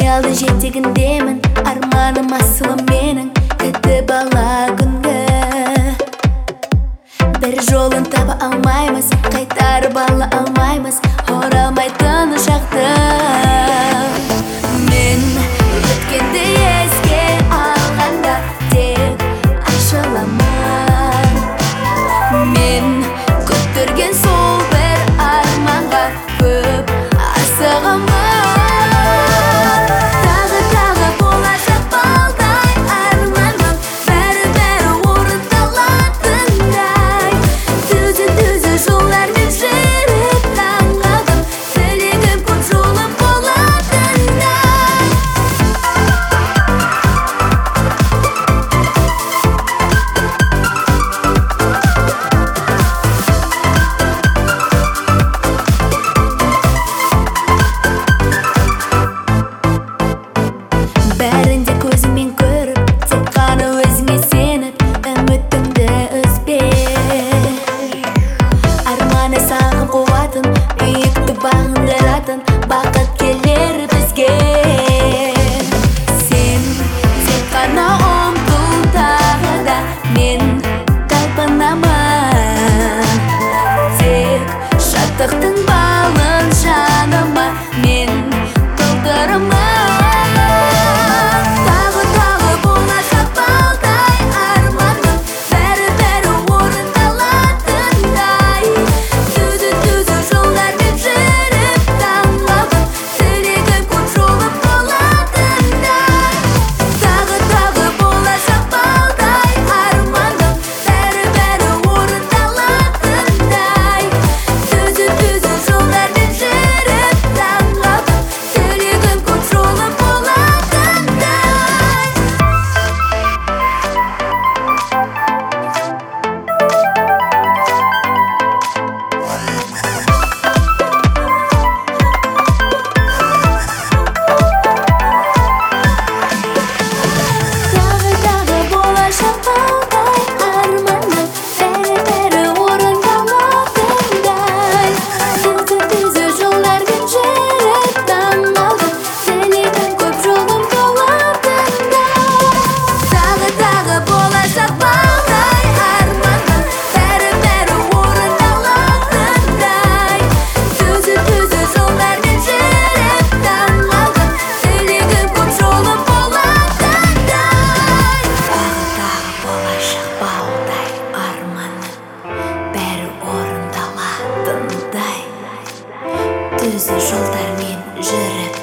Қиялдың жетегіндемін, арманым асылым менің, күтіп ала күнгі. Бір жолын таба алмаймыз, қайтарып ала алмаймыз, оралмайтын шақты. Мен өткенді еске алғанда тек ашыламын. Мен күттірген сол бір арманға көп асығамын. Бәрінде көзіңмен көріп, тек қана өзіңе сеніп, үмітіңді үзбе. Арманы саған қуатын, биікті бағындыратын, бақыт келер бізге. Сен тек қана ұмтыл тағы да, мен талпынамын. Тек шаттықтың балын жаныма мен толтырамын. Түзі жолдармен жүріп